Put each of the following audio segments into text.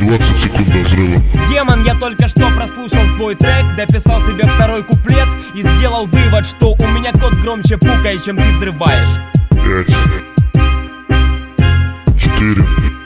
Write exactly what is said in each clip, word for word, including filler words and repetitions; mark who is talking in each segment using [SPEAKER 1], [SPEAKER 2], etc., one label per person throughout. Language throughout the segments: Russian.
[SPEAKER 1] двадцать секунд до взрыва.
[SPEAKER 2] Демон, я только что прослушал твой трек, дописал себе второй куплет и сделал вывод, что у меня кот громче пукает, чем ты взрываешь.
[SPEAKER 1] Пять. Четыре.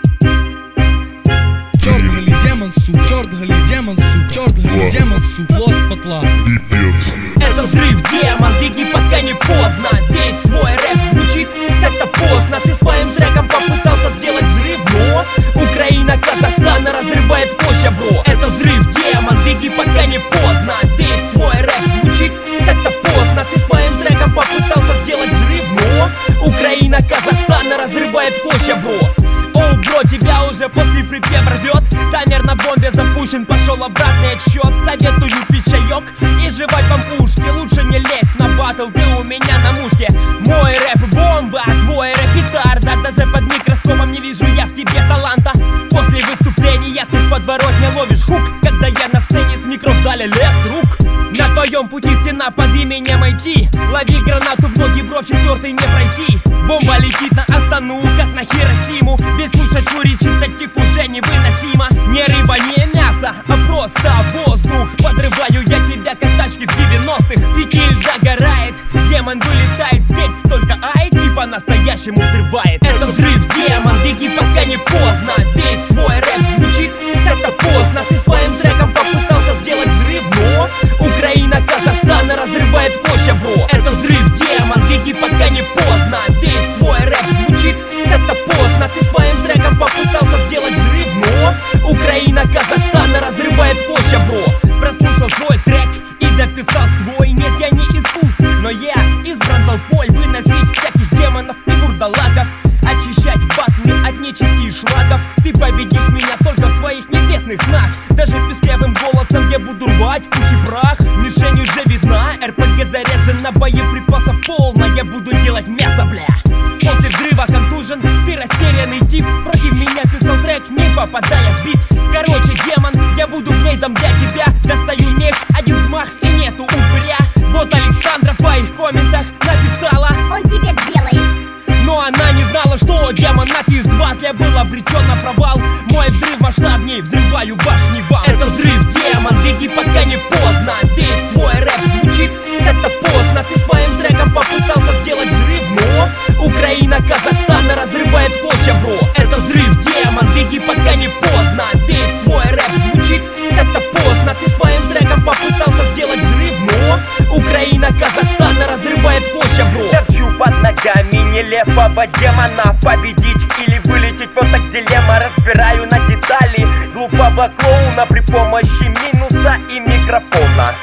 [SPEAKER 3] Черт гали демонсу, черт гали демонсу, черт гали демонсу, хвост потла.
[SPEAKER 1] Пипец.
[SPEAKER 2] Это взрыв, демон, беги, пока не поздно. Ведь твой рэп звучит как-то поздно. Ты своим треком попытался сделать взрыв, но Украина Казахстана разрывает площадь, бро. Это взрыв, демон, беги, пока не поздно. Ведь твой рэп звучит как-то поздно. Ты своим треком попытался сделать взрыв, но Украина Казахстана разрывает площадь, бро. Оу, бро, тебя уже после припев рвет. Таймер на бомбе запущен, пошел обратный отсчет. Советую пить чаек и жевать пампушки. Лучше не лезь на батл, ты у меня на мушке. Мой рэп бомба, твой рэп петарда. Даже под микроскопом не вижу я в тебе таланта. После выступления ты в подворотне ловишь хук, когда я на сцене с микро в зале лез рук. На твоем пути стена под именем ай ти. Лови гранату в ноги, бро, в четвертый не пройти. Бомба летит на Астану, как на Хиросиму. Ведь слушать твой речитатив уже невыносимо. Не рыба, не мясо, а просто воздух. Подрываю я тебя, как тачки в девяностых. Фитиль догорает, демон вылетает. Здесь только ай ти по-настоящему взрывает. Это взрыв, демон, беги, пока не поздно. Ведь твой рэп звучит как-то поздно. Ты своим треком попытался сделать взрыв, но Украина Казахстана разрывает площадь, бро. Это взрыв, демон, беги, пока не поздно. Ведь твой рэп звучит как-то поздно. Ты своим треком попытался сделать взрыв, но Украина Казахстана разрывает площадь, бро. Прослушал твой трек и дописал свой. Нет, я не Иисус, но я избран толпой выносить всяких демонов и вурдалаков, очищать батлы от нечисти и шлаков. Ты победишь меня только в своих небесных снах. Даже песклявым голосом я буду рвать в пух и прах. Мишень уже видна, эр пэ гэ заряжена, боеприпасов полно. Я буду делать мясо, бля. После взрыва контужен, ты растерянный тип. Против меня писал трек, не попадая в бит. Короче, демон, я буду блейдом для тебя. Достаю меч, один взмах и нету упыря. Вот Александра в твоих комментах написала:
[SPEAKER 4] он тебе сделает.
[SPEAKER 2] но она не знала, что демон на пи эс батле был обречен на провал. Мой взрыв масштабней, взрываю башни вал. Это взрыв, демон, беги, пока не поздно. Ведь твой рэп звучит как-то поздно. Ты своим треком попытался сделать взрыв, но Украина Казахстана разрывает площадь, бро. Это взрыв, демон, беги, пока не поздно. Ведь твой рэп звучит как-то поздно. Ты своим треком попытался сделать взрыв, но Украина Казахстана разрывает площадь, бро.
[SPEAKER 5] Торчу под ногами нелепого демона. Победить или вылететь, вот так дилемма. Разбираю на детали глупого клоуна при помощи минуса и микрофона.